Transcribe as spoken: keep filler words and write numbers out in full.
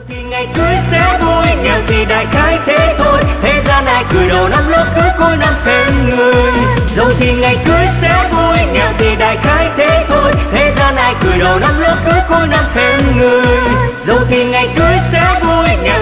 thì ngày cưới sẽ vui, nghèo thì đại khái thế thôi. Thế gian ai cười đầu năm lúa cứ cuối năm thêm người. Giàu thì ngày cưới sẽ vui, nghèo thì đại khái thế thôi. Thế gian ai cười đầu năm lúa cứ cuối năm thêm người. Giàu thì ngày cưới sẽ vui, nghèo